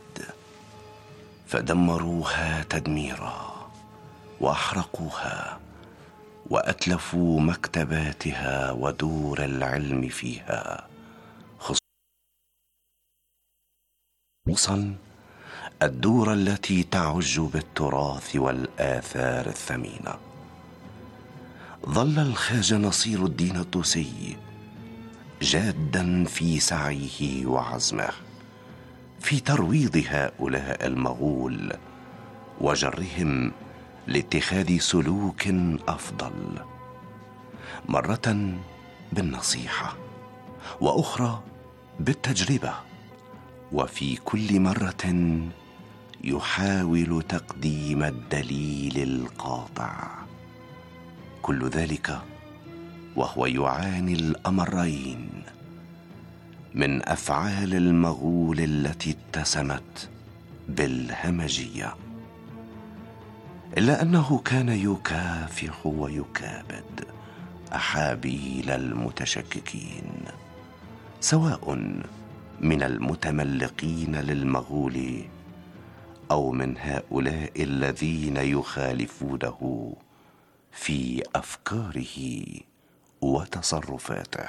فدمروها تدميرا واحرقوها واتلفوا مكتباتها ودور العلم فيها خصوصا الدور التي تعج بالتراث والآثار الثمينة. ظل الخواجة نصير الدين الطوسي جادا في سعيه وعزمه في ترويض هؤلاء المغول وجرهم لاتخاذ سلوك أفضل، مرة بالنصيحة وأخرى بالتجربة، وفي كل مرة يحاول تقديم الدليل القاطع. كل ذلك وهو يعاني الأمرين من أفعال المغول التي اتسمت بالهمجية، إلا أنه كان يكافح ويكابد أحابيل المتشككين، سواء من المتملقين للمغول أو من هؤلاء الذين يخالفونه في أفكاره وتصرفاته.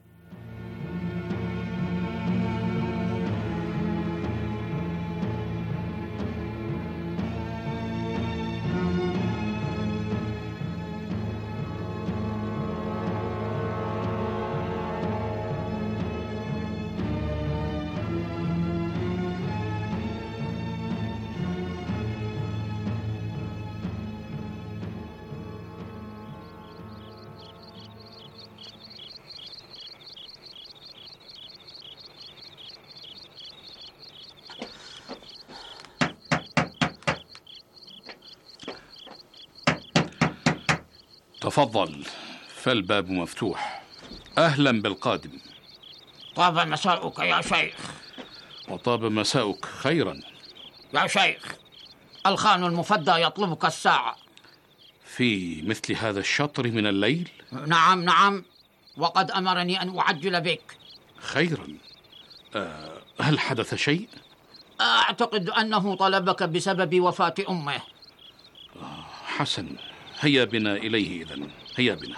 تفضل، فالباب مفتوح. أهلا بالقادم. طاب مساؤك يا شيخ. وطاب مساؤك خيرا. يا شيخ، الخان المفدى يطلبك الساعة. في مثل هذا الشطر من الليل؟ نعم نعم، وقد أمرني أن أعجل بك. خيرا. أه هل حدث شيء؟ أعتقد أنه طلبك بسبب وفاة أمه. آه حسن، هيا بنا إليه إذن، هيا بنا.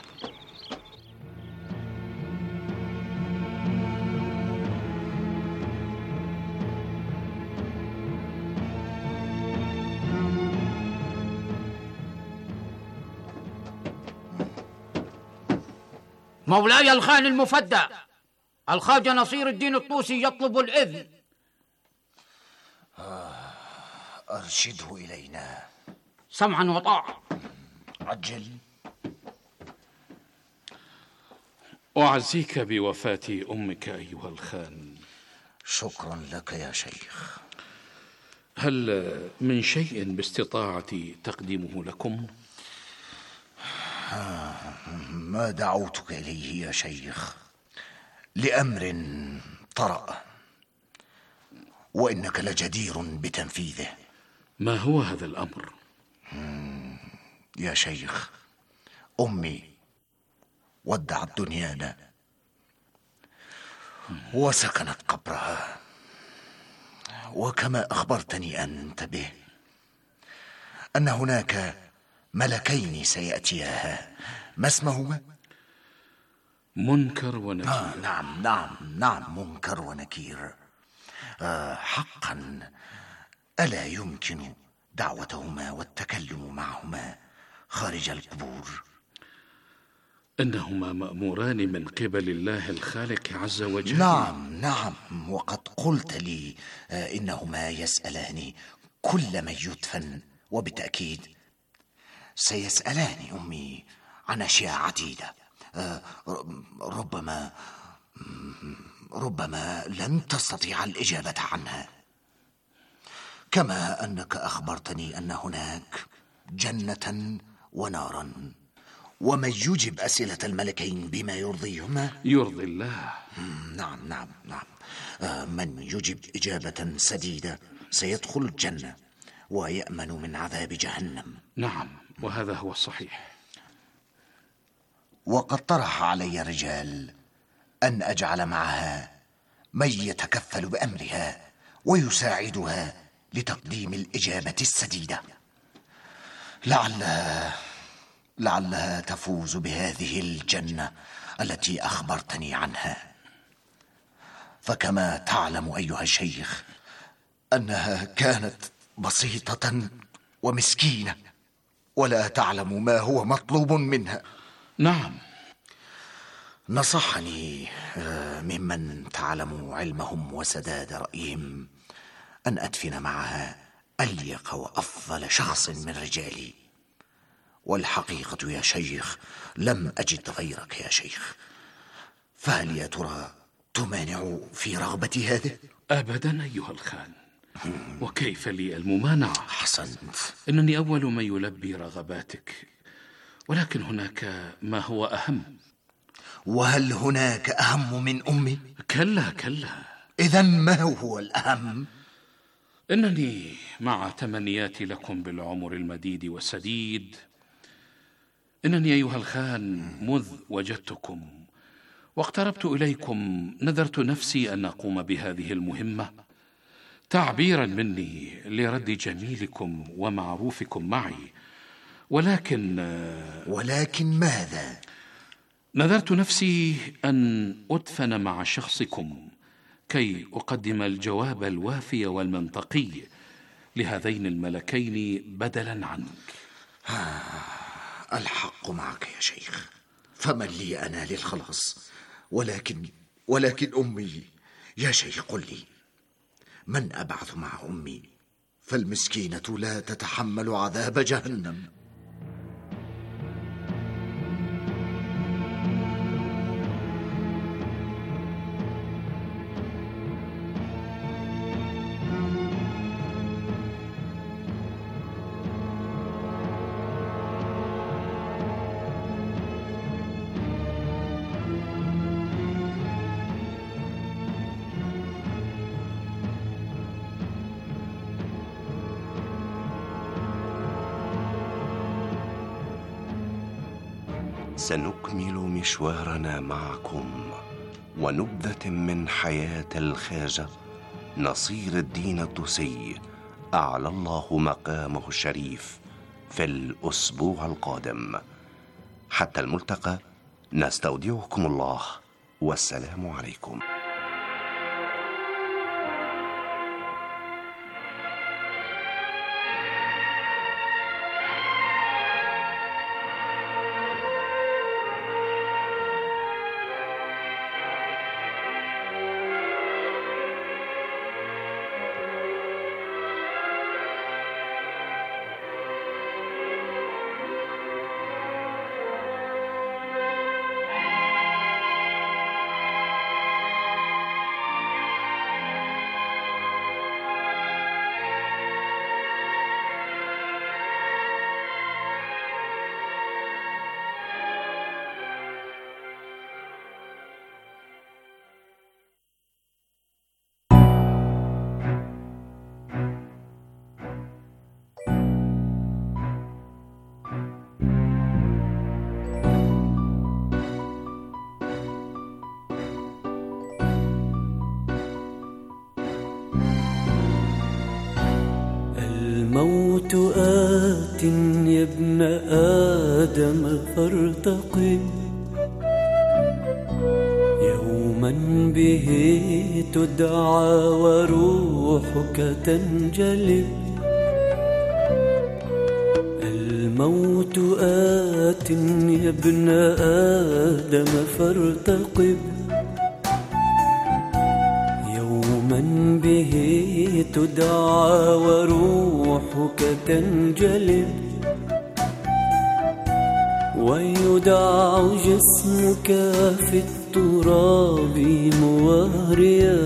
مولاي الخان المفدى، الخواجة نصير الدين الطوسي يطلب الإذن. آه أرشده إلينا. سمعا وطاعة. عجل. أعزيك بوفاة أمك أيها الخان. شكرا لك يا شيخ. هل من شيء باستطاعتي تقديمه لكم؟ ما دعوتك إليه يا شيخ لأمر طرأ، وإنك لجدير بتنفيذه. ما هو هذا الأمر؟ يا شيخ، أمي ودعت دنيانا وسكنت قبرها، وكما أخبرتني أنت به أن هناك ملكين سيأتياها. ما اسمهما؟ منكر ونكير. آه نعم نعم نعم، منكر ونكير. آه حقا، ألا يمكن دعوتهما والتكلم معهما خارج القبور؟ إنهما مأموران من قبل الله الخالق عز وجل. نعم نعم، وقد قلت لي آه إنهما يسألان كل من يدفن، وبالتأكيد سيسألان أمي عن أشياء عديدة. آه ربما ربما لن تستطيع الإجابة عنها، كما أنك أخبرتني أن هناك جنة ونارا، ومن يجب أسئلة الملكين بما يرضيهما يرضي الله. نعم نعم نعم. آه من يجب إجابة سديدة سيدخل الجنة ويأمن من عذاب جهنم. نعم، وهذا هو الصحيح. وقد طرح علي رجال أن أجعل معها من يتكفل بأمرها ويساعدها لتقديم الإجابة السديدة، لعلها لعلها تفوز بهذه الجنة التي أخبرتني عنها. فكما تعلم أيها الشيخ أنها كانت بسيطة ومسكينة ولا تعلم ما هو مطلوب منها. نعم. نصحني ممن تعلم علمهم وسداد رأيهم أن أدفن معها أليق وأفضل شخص من رجالي، والحقيقة يا شيخ لم أجد غيرك يا شيخ، فهل يا ترى تمانع في رغبة هذه؟ أبدا أيها الخان، وكيف لي الممانعة؟ حسنت. إنني أول من يلبي رغباتك، ولكن هناك ما هو أهم. وهل هناك أهم من أمي؟ كلا كلا. إذن ما هو الأهم؟ إنني مع تمنياتي لكم بالعمر المديد والسديد، إنني أيها الخان مذ وجدتكم واقتربت إليكم نذرت نفسي أن أقوم بهذه المهمة تعبيرا مني لرد جميلكم ومعروفكم معي. ولكن ولكن ماذا؟ نذرت نفسي أن أدفن مع شخصكم كي أقدم الجواب الوافي والمنطقي لهذين الملكين بدلا عنك. الحق معك يا شيخ، فمن لي أنا للخلاص؟ ولكن ولكن أمي يا شيخ، قل لي من أبعث مع أمي؟ فالمسكينة لا تتحمل عذاب جهنم. سنكمل مشوارنا معكم ونبذة من حياة الخواجة نصير الدين الطوسي أعلى الله مقامه الشريف في الأسبوع القادم. حتى الملتقى نستودعكم الله والسلام عليكم. الموت آت يا ابن آدم فارتقب، يوما به تدعى وروحك تنجلب. الموت آت يا ابن آدم فارتقب، يوما به تدعى وروحك تنجلب، ويدع جسمك في التراب مواريا.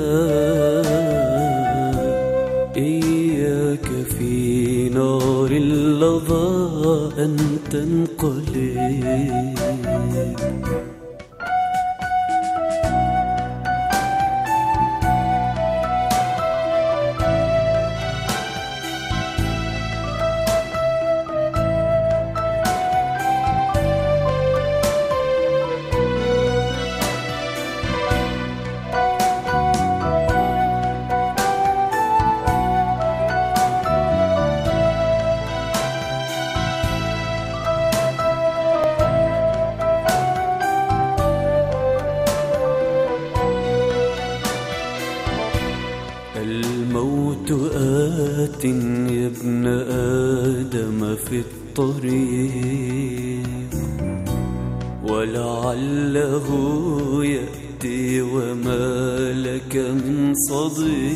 إياك في نار اللظى أن تنقلب. الموت آت يا ابن آدم في الطريق، ولعله يأتي وما لك من صديق.